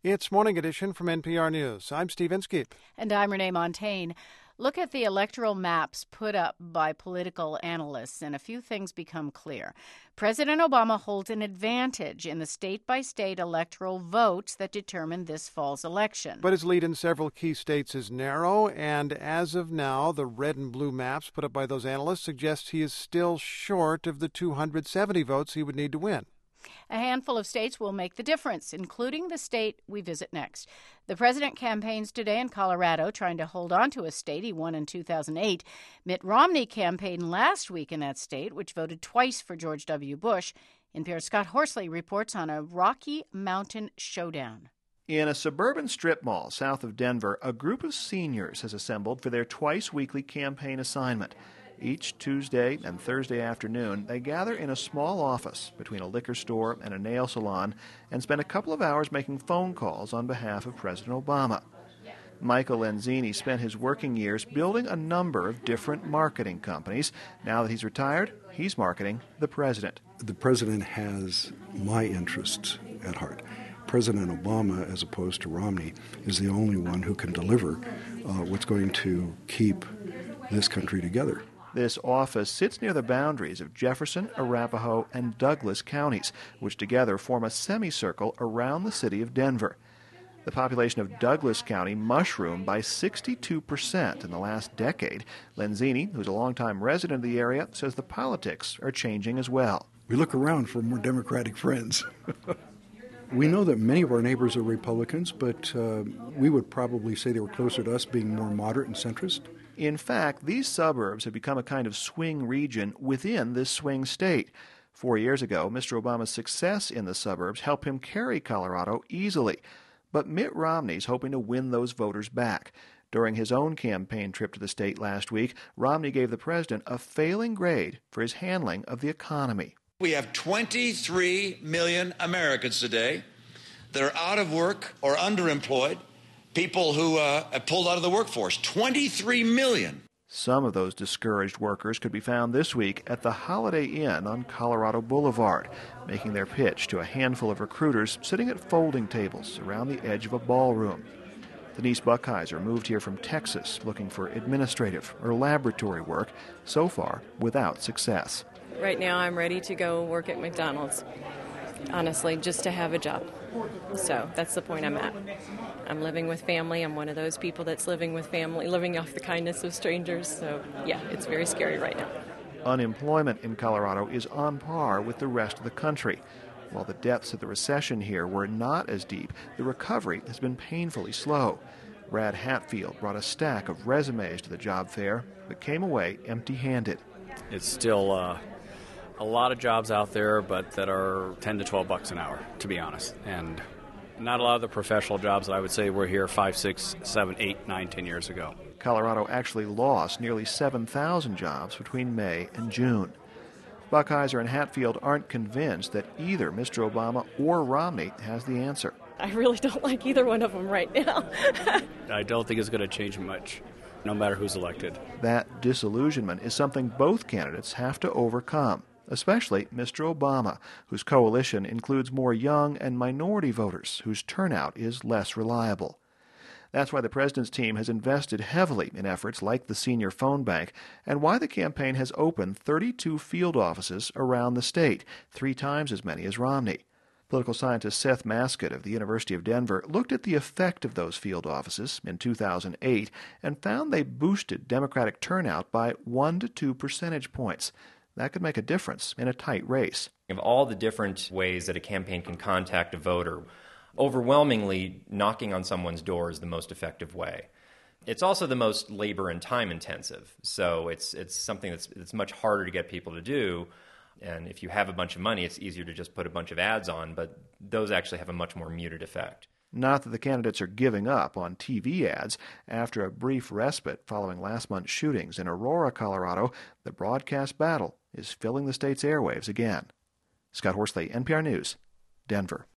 It's Morning Edition from NPR News. I'm Steve Inskeep. And I'm Renee Montagne. Look at the electoral maps put up by political analysts, and a few things become clear. President Obama holds an advantage in the state-by-state electoral votes that determine this fall's election. But his lead in several key states is narrow, and as of now, the red and blue maps put up by those analysts suggest he is still short of the 270 votes he would need to win. A handful of states will make the difference, including the state we visit next. The president campaigns today in Colorado, trying to hold on to a state he won in 2008. Mitt Romney campaigned last week in that state, which voted twice for George W. Bush. NPR's Scott Horsley reports on a Rocky Mountain showdown. In a suburban strip mall south of Denver, a group of seniors has assembled for their twice-weekly campaign assignment. Each Tuesday and Thursday afternoon, they gather in a small office between a liquor store and a nail salon and spend a couple of hours making phone calls on behalf of President Obama. Michael Lenzini spent his working years building a number of different marketing companies. Now that he's retired, he's marketing the president. The president has my interests at heart. President Obama, as opposed to Romney, is the only one who can deliver what's going to keep this country together. This office sits near the boundaries of Jefferson, Arapahoe, and Douglas counties, which together form a semicircle around the city of Denver. The population of Douglas County mushroomed by 62% in the last decade. Lenzini, who's a longtime resident of the area, says the politics are changing as well. We look around for more Democratic friends. We know that many of our neighbors are Republicans, but we would probably say they were closer to us, being more moderate and centrist. In fact, these suburbs have become a kind of swing region within this swing state. 4 years ago, Mr. Obama's success in the suburbs helped him carry Colorado easily. But Mitt Romney's hoping to win those voters back. During his own campaign trip to the state last week, Romney gave the president a failing grade for his handling of the economy. We have 23 million Americans today that are out of work or underemployed. People who have pulled out of the workforce, 23 million. Some of those discouraged workers could be found this week at the Holiday Inn on Colorado Boulevard, making their pitch to a handful of recruiters sitting at folding tables around the edge of a ballroom. Denise Buckheiser moved here from Texas looking for administrative or laboratory work, so far without success. Right now I'm ready to go work at McDonald's, honestly, just to have a job. So that's the point I'm at. I'm living with family. I'm one of those people that's living with family, living off the kindness of strangers. So, yeah, it's very scary right now. Unemployment in Colorado is on par with the rest of the country. While the depths of the recession here were not as deep, the recovery has been painfully slow. Brad Hatfield brought a stack of resumes to the job fair, but came away empty-handed. It's still a lot of jobs out there, but that are $10 to $12 an hour, to be honest. And not a lot of the professional jobs that I would say were here 5, 6, 7, 8, 9, 10 years ago. Colorado actually lost nearly 7,000 jobs between May and June. Buckheiser and Hatfield aren't convinced that either Mr. Obama or Romney has the answer. I really don't like either one of them right now. I don't think it's going to change much, no matter who's elected. That disillusionment is something both candidates have to overcome, especially Mr. Obama, whose coalition includes more young and minority voters whose turnout is less reliable. That's why the president's team has invested heavily in efforts like the Senior Phone Bank, and why the campaign has opened 32 field offices around the state, 3 times as many as Romney. Political scientist Seth Mascott of the University of Denver looked at the effect of those field offices in 2008 and found they boosted Democratic turnout by 1 to 2 percentage points. That could make a difference in a tight race. Of all the different ways that a campaign can contact a voter, overwhelmingly knocking on someone's door is the most effective way. It's also the most labor and time intensive, so it's something that's much harder to get people to do. And if you have a bunch of money, it's easier to just put a bunch of ads on, but those actually have a much more muted effect. Not that the candidates are giving up on TV ads. After a brief respite following last month's shootings in Aurora, Colorado, the broadcast battle is filling the state's airwaves again. Scott Horsley, NPR News, Denver.